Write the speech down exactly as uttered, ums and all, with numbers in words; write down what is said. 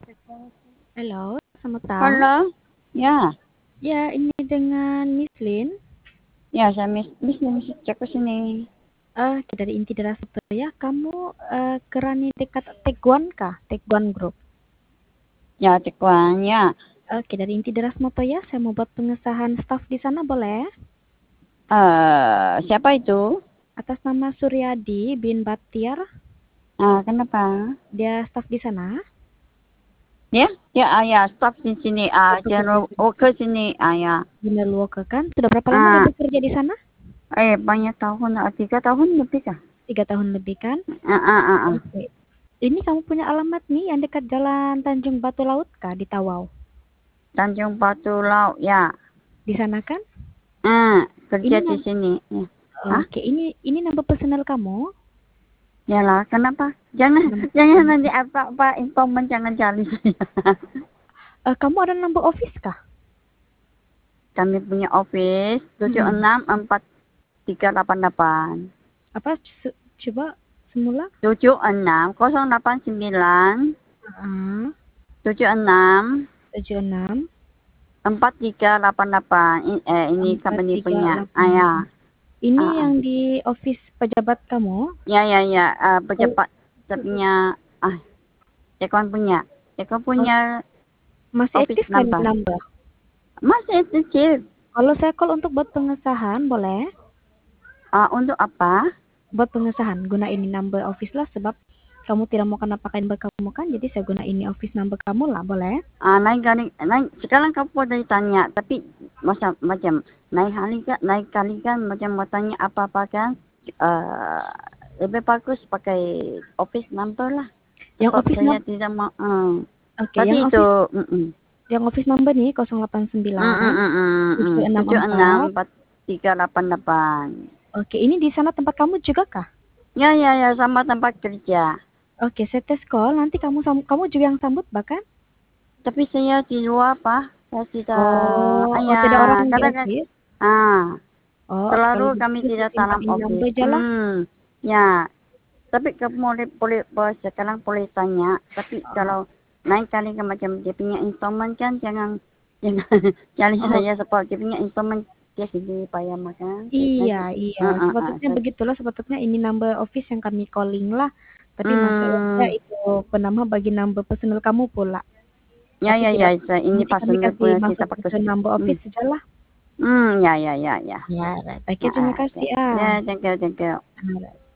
Halo, selamat petang. Halo, ya, Ya, ini dengan Miss Lin. ya saya mis mis mis cek ke sini. Eh, dari Inti Deras itu ya. Kamu eh, kerani dekat Teguan kah? Teguan Group. Ya, cekuan, ya. Oke, dari Inti Deras Moto ya. Saya mau buat pengesahan staff di sana boleh? Eh, siapa itu? Atas nama Suryadi bin Batiar. Ah, kenapa? Dia staff di sana. Ya, ya, ah, ya, staf di sini. Oh, Ah, pekerja jangan oh, ke sini. Ah, ya. Bener Luoke kan? Sudah berapa lama dia Ah, bekerja di sana? eh, banyak tahun, ah, tiga tahun lebih kah? Tiga tahun lebih kan? Ah, ah, ah, ah. Oke. Ini kamu punya alamat nih yang dekat Jalan Tanjung Batu Laut kah di Tawau? Tanjung Batu Laut, ya. Di sana kan? Ah, kerja Ini di nam- sini. Ya. Ah, Oke, ini ini nama personal kamu? yalah, kenapa? Jangan, Nama jangan personal. nanti apa-apa informan jangan cari saya. Eh, kamu ada number office kah? Kami punya office tujuh Mm-mm. enam empat tiga delapan delapan. Apa? Se- coba semula? tujuh enam nol delapan sembilan Ah, tujuh enam tujuh enam empat tiga delapan delapan. I- eh ini empat company tiga punya. delapan. Ah ya. Ini Ah, ah. yang di office pejabat kamu? Ya ya ya, ah, Oh, pejabat saya punya, ah Cekon punya. Cekon oh, punya masih office aktif kan ini number. number? Masih kecil. Kalau saya call untuk buat pengesahan, boleh? Ah, untuk apa? Buat pengesahan, guna ini number office lah sebab kamu tidak mau kena pakai number kamu kan, jadi saya guna ini office number kamu lah, boleh? Ah, naik kali naik sekarang kamu boleh tanya, tapi masa macam naik kali kan naik kali kan macam mau tanya apa-apa kan, uh, lebih bagus pakai office number lah. Yang Sebab office saya number, tidak mau, uh, oke, tadi yang itu, office mm -mm. yang office number nih nol delapan Mm -mm, sembilan mm -mm, mm. tujuh enam tujuh enam empat. empat tiga delapan delapan. Oke, ini di sana tempat kamu juga kah? Ya ya ya, sama tempat kerja. Oke, saya tes call. Nanti kamu sam- kamu juga yang sambut bahkan? Tapi saya di luar pak, saya tidak, Oh, oh ayah tidak orang di kadang kan, office? ah Oh, kalau selalu kami begitu saya tidak simpan dalam ini number office. aja lah. Hmm, ya. Tapi kamu boleh boleh bos sekarang boleh tanya. Tapi Oh, kalau lain kali kan macam dia punya instrumen kan jangan jangan cari oh, saya sebab dia punya instrumen dia sendiri payah makan. iya, Nanti, iya. ah ah ah. Sepatutnya So, begitulah. Sepatutnya ini number office yang kami calling lah. Tapi masalahnya hmm, itu penambah bagi number personal kamu pula. ya Tapi ya ya. tidak. So, ini Nanti kami personal kasih punya kita masuk pakai. ke number Hmm, office saja lah. hmm, ya ya ya ya. Ya, right. Oke, Ah, ah, terima okay. kasih Ya, ah. thank you thank you. Ah, right.